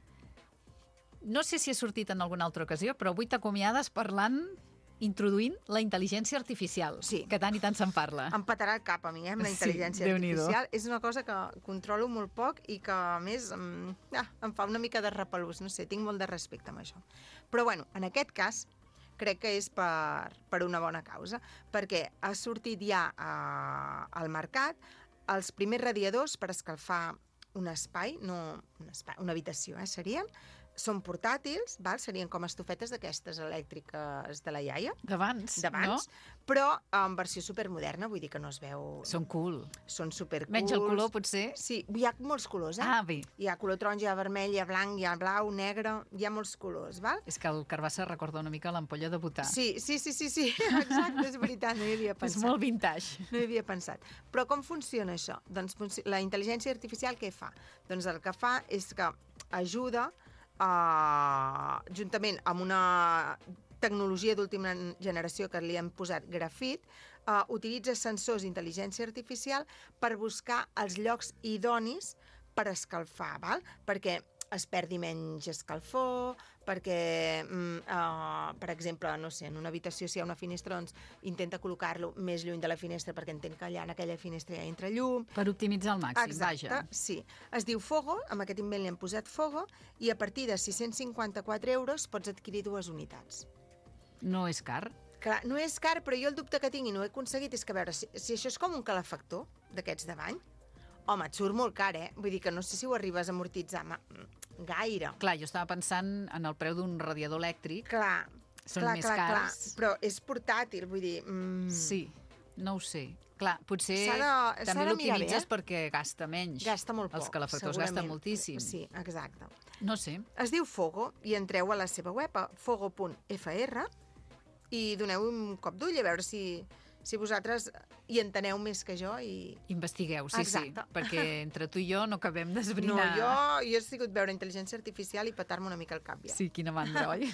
No sé si he sortit en alguna altra ocasió, però avui t'acomiades parlant, introduint la intel·ligència artificial, sí, que tant i tant se'n parla. Em petarà el cap a mi, eh, amb la Sí, intel·ligència Déu-n'hi-do. artificial. És una cosa que controlo molt poc i que, a més, em, ah, em fa una mica de repelús. No sé, tinc molt de respecte amb això. Però, bueno, en aquest cas, crec que és per, per una bona causa, perquè ha sortit ja eh, al mercat els primers radiadors per escalfar un espai, no un espai, una habitació, eh, serien. Són portàtils, val? Serien com estufetes d'aquestes elèctriques de la iaia. D'abans, D'abans, no? Però en versió supermoderna, vull dir que no es veu... Són cool. Són supercools. Menys el color, potser? Sí, hi ha molts colors, eh? Ah, bé. Hi ha color taronja, hi ha vermell, hi ha blanc, hi ha blau, negre, hi ha molts colors, val? És que el carbassa recorda una mica l'ampolla de butà. Sí, sí, sí, sí, sí, exacte, és veritat, no hi havia pensat. És molt vintage. No hi havia pensat. Però com funciona això? Doncs la intel·ligència artificial què fa? Doncs el que fa és que ajuda, Uh, juntament amb una tecnologia d'última generació que li han posat grafit, uh, utilitza sensors d'intel·ligència artificial per buscar els llocs idonis per escalfar, val? Perquè es perdi menys escalfor, perquè, mm, uh, per exemple, no sé, en una habitació si hi ha una finestra, doncs intenta col·locar-lo més lluny de la finestra perquè entén que allà en aquella finestra ja entra llum. Per optimitzar al màxim, Exacte, vaja. sí. Es diu Fogo, amb aquest invent li han posat Fogo, i a partir de sis-cents cinquanta-quatre euros pots adquirir dues unitats. No és car? Clar, no és car, però jo el dubte que tinc i no ho he aconseguit és que, a veure, si, si això és com un calefactor d'aquests de bany, home, et surt molt car, eh? Vull dir que no sé si ho arribes a amortitzar ma... gaire. Clar, jo estava pensant en el preu d'un radiador elèctric. Clar, Són clar, més clar, cars. clar. Però és portàtil, vull dir... Mm... Sí, no ho sé. Clar, potser S'ha de- s'ha també de mirar l'utilitzes bé, eh? perquè gasta menys. Gasta molt poc, Els calefactors segurament. gasten moltíssim. Sí, exacte. No sé. Es diu Fogo i entreu a la seva web, a fogo punt f r, i doneu un cop d'ull a veure si, si vosaltres hi enteneu més que jo. I... Investigueu, sí, Exacte. sí, perquè entre tu i jo no acabem No, d'esbrinar. jo, jo he sigut veure intel·ligència artificial i petar-me una mica el cap ja. Sí, quina mandra, oi?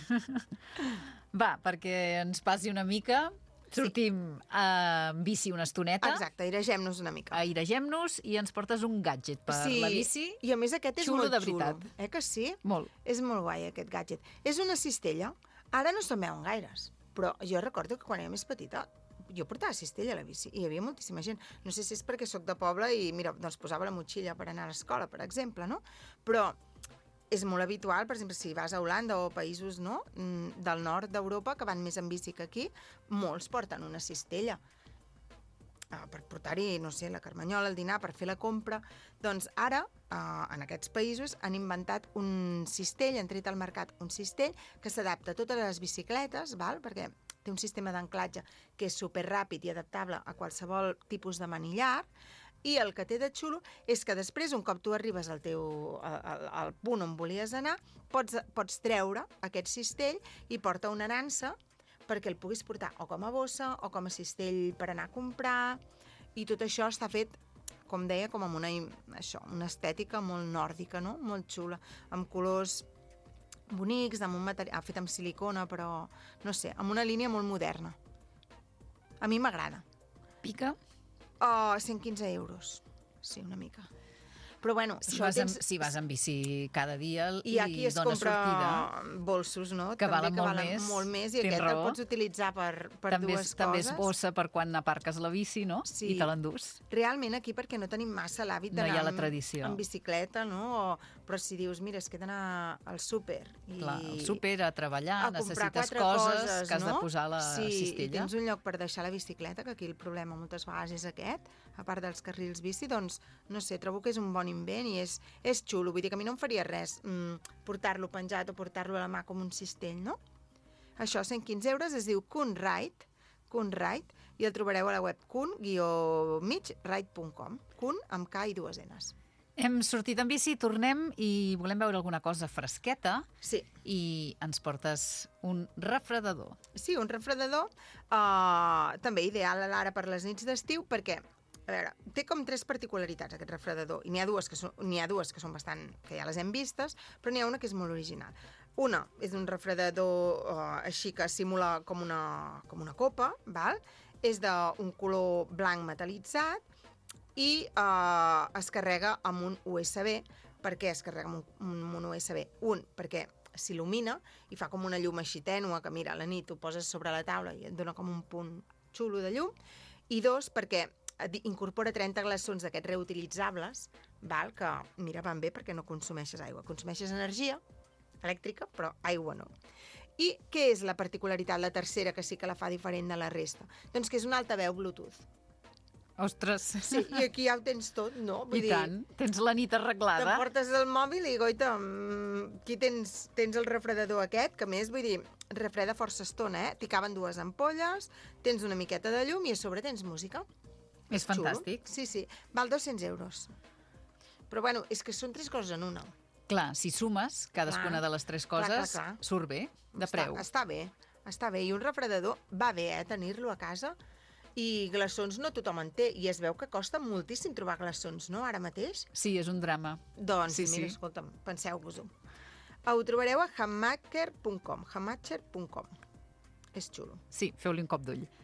Va, perquè ens passi una mica, sortim en bici una estoneta. Exacte, airegem-nos una mica. Airegem-nos i ens portes un gadget per Sí, la bici. i a més aquest és Xulo molt de xulo. veritat. Eh que sí? Molt. És molt guai aquest gadget. És una cistella. Ara no se'n veuen gaires, però jo recordo que quan era més petita jo portava cistella a la bici i hi havia moltíssima gent. No sé si és perquè sóc de poble i, mira, doncs posava la motxilla per anar a l'escola, per exemple, no? Però és molt habitual, per exemple, si vas a Holanda o països, no?, del nord d'Europa, que van més en bici que aquí, molts porten una cistella. per portar-hi, no sé, la carmanyola, el dinar, per fer la compra. Doncs ara, eh, en aquests països, han inventat un cistell, han tret al mercat un cistell que s'adapta a totes les bicicletes, val? Perquè té un sistema d'anclatge que és superràpid i adaptable a qualsevol tipus de manillar, i el que té de xulo és que després, un cop tu arribes al, teu, al, al punt on volies anar, pots, pots treure aquest cistell i porta una nansa perquè el puguis portar o com a bossa o com a cistell per anar a comprar, i tot això està fet, com deia, com amb una, això, una estètica molt nòrdica, no? Molt xula, amb colors bonics, amb un material fet amb silicona, però, no sé, amb una línia molt moderna. A mi m'agrada. Pica? Uh, cent quinze euros, sí, una mica. Però bueno, si, això vas tens... en, si vas en bici cada dia i, I aquí es dona compra sortida, bolsos, no? Que també, valen que molt valen més. molt més, i Tens aquest raó. el pots utilitzar per, per també, dues és, també és coses. bossa per quan aparques la bici, no? Sí. I te l'endús. Realment aquí, perquè no tenim massa l'hàbit No hi d'anar ha la en- tradició. en bicicleta, no? O, però si dius, mira, és que he d'anar al súper i... Clar, al súper, a treballar, a comprar necessites quatre coses, coses, que has no? de posar a la sí, cistella. i tens un lloc per deixar la bicicleta, que aquí el problema moltes vegades és aquest, a part dels carrils bici, doncs, no sé, trobo que és un bon invent i és, és xulo. Vull dir que a mi no em faria res mm, portar-lo penjat o portar-lo a la mà com un cistell, no? Això, cent quinze euros, es diu Kunride, Kunride, i el trobareu a la web kun guió mig ride punt com. Kun amb K i dues Ns. Hem sortit en bici, tornem i volem veure alguna cosa fresqueta. Sí. I ens portes un refredador. Sí, un refredador, uh, també ideal ara per les nits d'estiu, perquè, a veure, té com tres particularitats aquest refredador, i n'hi ha dues que són, n'hi ha dues que són bastant, que ja les hem vistes, però n'hi ha una que és molt original. Una és un refredador uh, així que simula com una, com una copa, val? És d'un color blanc metal·litzat, i uh, es carrega amb un U S B. Per què es carrega amb un, amb un U S B? Un, perquè s'il·lumina i fa com una llum així tènua, que mira, a la nit ho poses sobre la taula i et dona com un punt xulo de llum. I dos, perquè incorpora trenta glaçons d'aquests reutilitzables, val? Que, mira, van bé perquè no consumeixes aigua. Consumeixes energia elèctrica, però aigua no. I què és la particularitat, la tercera, que sí que la fa diferent de la resta? Doncs que és un altaveu Bluetooth. Ostres! Sí, i aquí ja ho tens tot, no? Vull I dir, tant, tens la nit arreglada. Te'n portes el mòbil i, goita, aquí tens, tens el refredador aquest, que a més, vull dir, refreda força estona, eh? T'hi caben dues ampolles, tens una miqueta de llum i a sobre tens música. És fantàstic. Xulo. Sí, sí. Val dos-cents euros. Però, bueno, és que són tres coses en una. Clar, si sumes cadascuna clar, de les tres coses, clar, clar, clar. surt bé, de està, preu. Està bé, està bé. I un refredador va bé, eh, tenir-lo a casa. I glaçons no tothom en té, i es veu que costa moltíssim trobar glaçons, no?, ara mateix? Sí, és un drama. Doncs, sí, mira, sí. escolta'm, penseu-vos-ho. Ho trobareu a hammacher punt com, hammacher punt com. És xulo. Sí, feu-li un cop d'ull.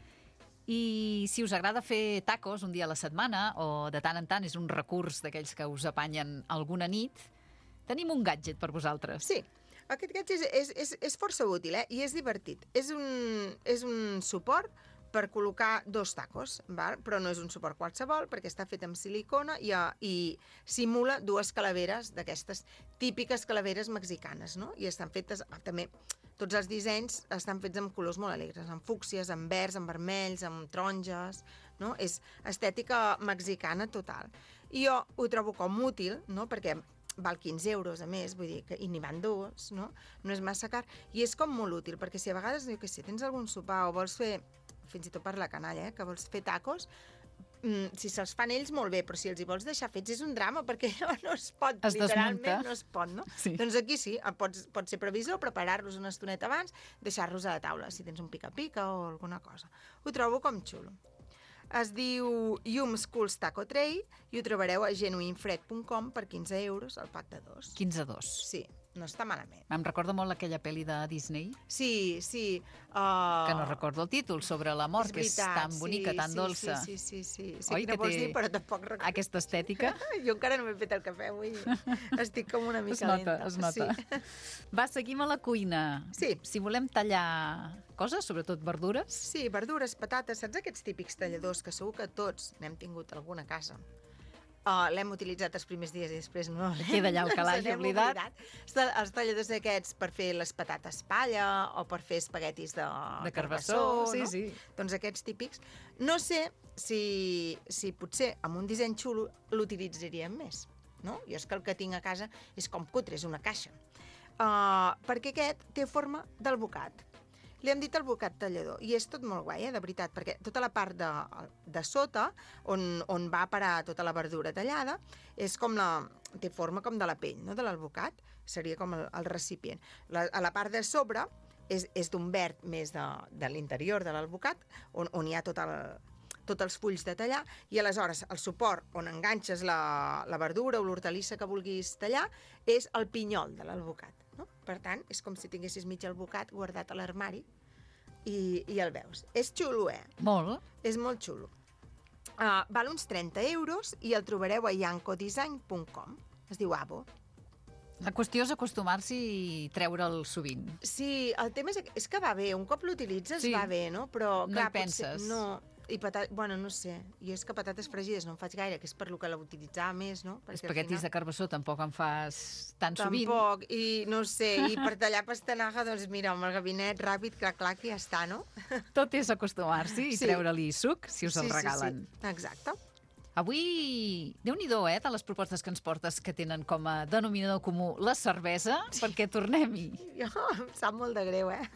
I si us agrada fer tacos un dia a la setmana, o de tant en tant és un recurs d'aquells que us apanyen alguna nit, tenim un gadget per vosaltres. Sí, aquest gadget és, és, és, és força útil, eh? I és divertit. És un, és un suport per col·locar dos tacos, val? Però no és un suport qualsevol, perquè està fet amb silicona i, i simula dues calaveres d'aquestes típiques calaveres mexicanes, no? I estan fetes, també, tots els dissenys estan fets amb colors molt alegres, amb fúcsies, amb verds, amb vermells, amb taronges, no? És estètica mexicana total. I jo ho trobo com útil, no? Perquè val quinze euros a més, vull dir, que, i n'hi van dos, no? No és massa car. I és com molt útil, perquè si a vegades, jo què sé, tens algun sopar o vols fer, fins i tot per la canalla, eh, que vols fer tacos, mm, si se'ls fan ells, molt bé, però si els hi vols deixar fets és un drama, perquè no es pot, es literalment desmunta. no es pot, no? Sí. Doncs aquí sí, pots, pots ser previsor, preparar-los una estoneta abans, deixar-los a la taula, si tens un pica-pica o alguna cosa. Ho trobo com xulo. Es diu Yum Schools Taco Tray i ho trobareu a genuinefred punt com per quinze euros el pack de dos. quinze dos. Sí, no està malament. Em recorda molt aquella pel·li de Disney. Sí, sí. Uh... Que no recordo el títol, sobre l'amor, que és tan bonica, sí, tan sí, dolça. Sí, sí, sí. sí. Sé Oi, quina que vols té dir, però tampoc recordo. Aquesta estètica. Jo encara no m'he fet el cafè avui. Estic com una mica es nota, lenta. es nota. Sí. Va, seguim a la cuina. Sí. Si volem tallar coses, sobretot verdures. Sí, verdures, patates, saps aquests típics talladors que segur que tots n'hem tingut alguna a casa? Uh, L'hem utilitzat els primers dies i després no. Queda allà el calaix oblidat. oblidat. Els talladors aquests per fer les patates palla o per fer espaguetis de, de carbassó, sí, no? sí. Doncs aquests típics. No sé si, si potser amb un disseny xulo l'utilitzaríem més. No? Jo és que el que tinc a casa és com cutre, és una caixa. Uh, perquè aquest té forma del bocat. Li hem dit el bocat tallador, i és tot molt guai, eh, de veritat, perquè tota la part de, de sota, on, on va parar tota la verdura tallada, és com la, té forma com de la pell, no?, de l'albocat, seria com el, el recipient. La, a la part de sobre és, és d'un verd més de, de l'interior de l'albocat, on, on hi ha tot el, tots els fulls de tallar, i aleshores el suport on enganxes la, la verdura o l'hortalissa que vulguis tallar és el pinyol de l'albocat. No? Per tant, és com si tinguessis mig albocat guardat a l'armari i, i el veus. És xulo, eh? Molt. És molt xulo. Uh, val uns trenta euros i el trobareu a yanco design punt com. Es diu Abo. La qüestió és acostumar-s'hi i treure'l sovint. Sí, el tema és, és que va bé. Un cop l'utilitzes sí. va bé, no? Però, no clar, hi penses. Potser, no. I patates, bueno, no sé, i és que patates fregides no en faig gaire, que és per lo que l'utilitzava més, no? Perquè espaguetis final... de carbassó tampoc en fas tan tampoc, sovint. Tampoc, i no sé, i per tallar pastanaga, doncs mira, amb el gabinet ràpid, clac-clac, i ja està, no? Tot és acostumar-s'hi i sí. treure-li suc, si us sí, el regalen. Sí, sí, exacte. Avui, Déu-n'hi-do, eh, de les propostes que ens portes que tenen com a denominador comú la cervesa, sí. perquè tornem-hi. Jo, em sap molt de greu, eh?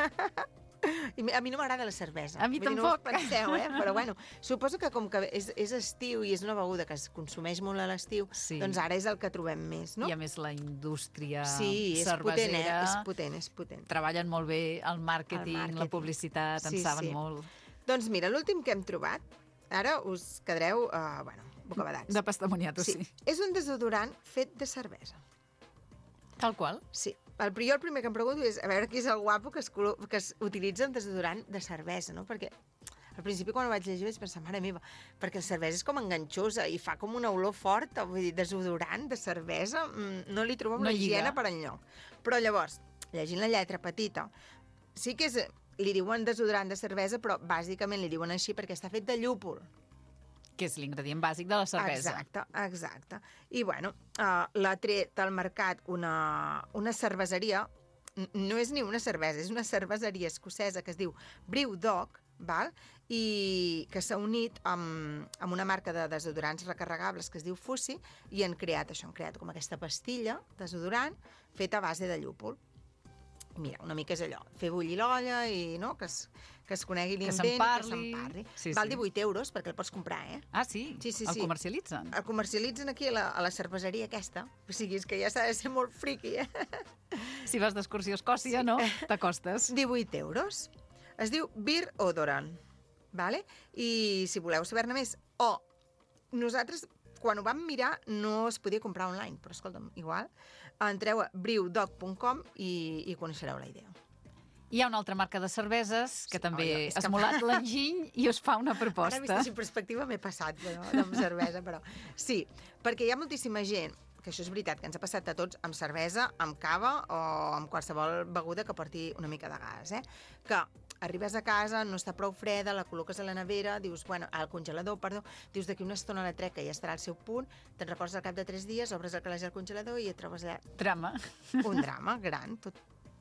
I a mi no m'agrada la cervesa. A mi Vull tampoc. Dir, no us penseu, eh? Però bueno, suposo que com que és, és estiu i és una beguda que es consumeix molt a l'estiu, sí. doncs ara és el que trobem més, no? I a més la indústria sí, és cervesera... potent, eh? És potent, és potent. Treballen molt bé el màrqueting, el màrqueting. La publicitat, sí, en saben sí. molt. Doncs mira, l'últim que hem trobat, ara us quedareu, uh, bueno, bocabadats. De pastamoniato, sí. sí. És un desodorant fet de cervesa. Tal qual? Sí. El, jo el primer que em pregunto és a veure qui és el guapo que es, que es utilitza un desodorant de cervesa, no? Perquè al principi quan ho vaig llegir vaig pensar, mare meva, perquè la cervesa és com enganxosa i fa com una olor forta, vull dir, desodorant de cervesa, no li trobem no una higiene per enlloc. Però llavors, llegint la lletra petita, sí que és, li diuen desodorant de cervesa, però bàsicament li diuen així perquè està fet de llúpol. Que és l'ingredient bàsic de la cervesa. Exacte, exacte. I, bueno, uh, l'ha tret al mercat una, una cerveseria, no és ni una cervesa, és una cerveseria escocesa que es diu Brewdog, val? I que s'ha unit amb, amb una marca de desodorants recarregables que es diu Fussy i han creat això, han creat com aquesta pastilla desodorant feta a base de llúpol. Mira, una mica és allò, fer bullir l'olla i no, que, es, que es conegui l'invent, que se'n parli. Sí, val sí. divuit euros perquè el pots comprar, eh? Ah, sí? Sí, sí, el sí. comercialitzen? El comercialitzen aquí a la, a la cerveseria aquesta. O sigui, és que ja s'ha de ser molt friqui, eh? Si vas d'excursió a Escòcia, no? T'acostes. divuit euros. Es diu Beer Odorant, vale? I si voleu saber-ne més, o oh, nosaltres, quan ho vam mirar, no es podia comprar online, però escolta'm, igual, entreu a brewdog punt com i, i coneixereu la idea. Hi ha una altra marca de cerveses que sí, també oi, ha esmolat que... l'enginy i us fa una proposta. Ara, vist així en perspectiva, m'he passat no? amb cervesa, però sí, perquè hi ha moltíssima gent, que això és veritat, que ens ha passat a tots amb cervesa, amb cava o amb qualsevol beguda que porti una mica de gas, eh? Que arribes a casa, no està prou freda, la col·loques a la nevera, dius, bueno, al congelador, perdó, dius d'aquí una estona la trec, que ja estarà al seu punt, te'n recordes al cap de tres dies, obres el calaix al congelador i et trobes allà... Drama. Un drama gran, tot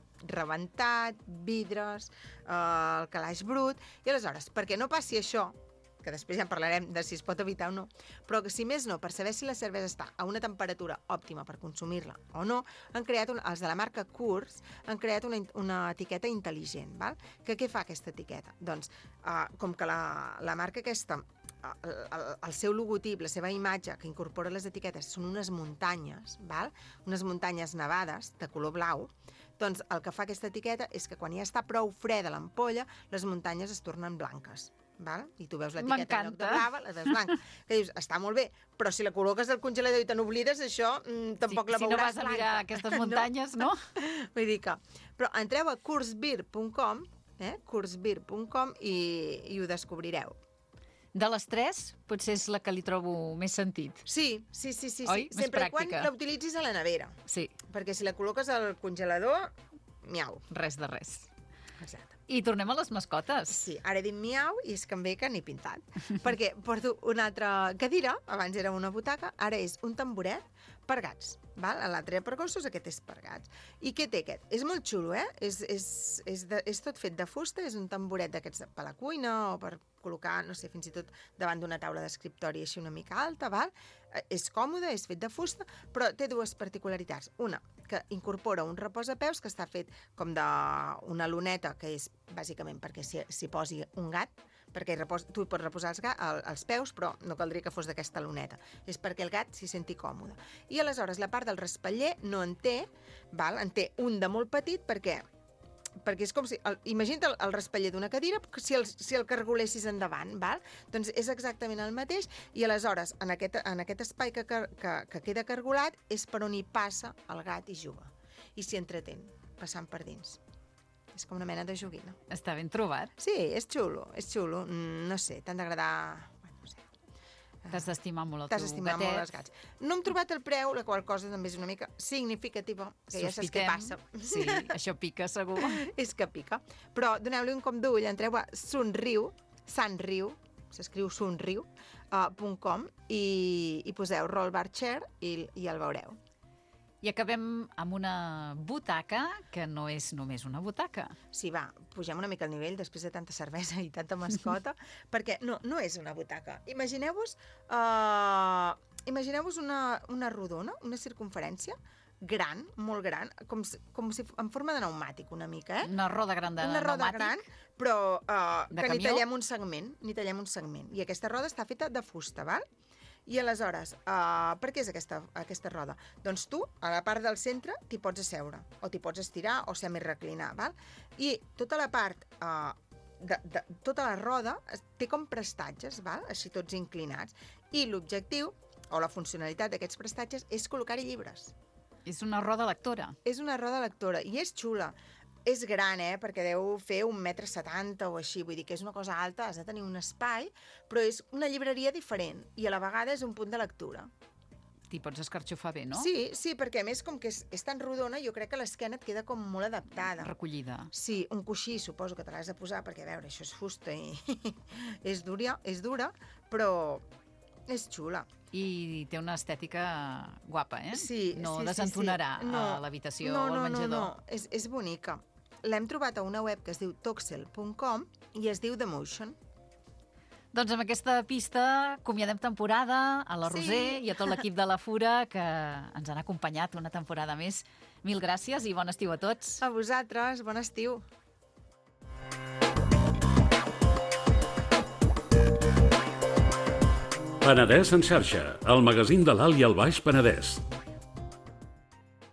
rebentat, vidres, eh, el calaix brut, i aleshores, perquè no passi això, que després ja en parlarem de si es pot evitar o no, però que si més no, per saber si la cervesa està a una temperatura òptima per consumir-la o no, han creat, un, els de la marca Coors, han creat una, una etiqueta intel·ligent, val? Que què fa aquesta etiqueta? Doncs, uh, com que la, la marca aquesta, el, el, el seu logotip, la seva imatge que incorpora les etiquetes són unes muntanyes, val? Unes muntanyes nevades de color blau, doncs el que fa aquesta etiqueta és que quan ja està prou freda l'ampolla, les muntanyes es tornen blanques. Val? I tu veus l'etiqueta en lloc de blava, la veus blanca. Que dius, està molt bé, però si la col·loques al congelador i te n'oblides, això mm, tampoc sí, la veuràs blanca. Si no vas a mirar aquestes muntanyes, no? no? Vull dir que... Però entreu a coorsbeer punt com, eh? coorsbeer punt com i, i ho descobrireu. De les tres, potser és la que li trobo més sentit. Sí, sí, sí. sí, Oi? sí. Més Sempre pràctica. quan la utilitzis a la nevera. Sí. Perquè si la col·loques al congelador, miau. Res de res. Exacte. I tornem a les mascotes. Sí, ara he dit miau i és que em ve que n'he pintat. Perquè porto una altra cadira, abans era una butaca, ara és un tamboret per gats. Val? L'altre era per gossos, aquest és per gats. I què té aquest? És molt xulo, eh? És, és, és, de, és tot fet de fusta, és un tamboret d'aquests per la cuina o per col·locar, no sé, fins i tot davant d'una taula d'escriptori així una mica alta, val? És còmode, és fet de fusta, però té dues particularitats. Una, que incorpora un reposapeus que està fet com d'una luneta, que és bàsicament perquè s'hi posi un gat, perquè repos, tu hi pots reposar els, gat, el, els peus, però no caldria que fos d'aquesta luneta. És perquè el gat s'hi senti còmode. I aleshores la part del respatller no en té, val? En té un de molt petit perquè perquè és com si... El, imagina't el, el respatller d'una cadira si el, si el cargolessis endavant, val? Doncs és exactament el mateix i aleshores en aquest, en aquest espai que, que, que queda cargolat és per on hi passa el gat i juga. I s'hi entretén, passant per dins. És com una mena de joguina. Està ben trobat. Sí, és xulo, és xulo. Mm, no sé, t'han d'agradar... T'has d'estimar molt el T'has teu d'estimar gatet. molt els gats. No hem trobat el preu, la qual cosa també és una mica significativa, que ja saps què passa. Sí, això pica, segur. És que pica. Però doneu-li un cop d'ull, entreu a Sunriu, Sunriu, s'escriu Sunriu, uh, punt com, i, i poseu Roll Bar Chair i, i el veureu. I acabem amb una butaca que no és només una butaca. Sí, va, pugem una mica el nivell després de tanta cervesa i tanta mascota, perquè no, no és una butaca. Imagineu-vos uh, imagineu-vos una, una rodona, una circunferència gran, molt gran, com, com si en forma de pneumàtic una mica, eh? Una roda gran de una roda pneumàtic. gran, però uh, De que ni camió? tallem un segment, ni tallem un segment. I aquesta roda està feta de fusta, val? I aleshores, uh, per què és aquesta, aquesta roda? Doncs tu, a la part del centre, t'hi pots asseure, o t'hi pots estirar o semi-reclinar, val? I tota la part, uh, de, de, tota la roda té com prestatges, val? Així tots inclinats. I l'objectiu, o la funcionalitat d'aquests prestatges, és col·locar-hi llibres. És una roda lectora. És una roda lectora, i és xula. És gran, eh? Perquè deu fer un metre setanta o així, vull dir que és una cosa alta, has de tenir un espai, però és una llibreria diferent i a la vegada és un punt de lectura. T'hi pots escarxofar bé, no? Sí, sí, perquè a més com que és, és tan rodona, jo crec que l'esquena et queda com molt adaptada. Recollida. Sí, un coixí suposo que te l'has de posar, perquè a veure, això és fusta i és dura, és dura, però és xula. I té una estètica guapa, eh? Sí, no sí, desentonarà sí, sí. No, a l'habitació no, o al no, menjador. No, no, és, és bonica. L'hem trobat a una web que es diu toxel punt com i es diu The Motion. Doncs amb aquesta pista acomiadem temporada a la Roser Sí. i a tot l'equip de la Fura que ens han acompanyat una temporada més. Mil gràcies i bon estiu a tots. A vosaltres, bon estiu. Penedès en xarxa, el magazín de l'Alt i el Baix Penedès.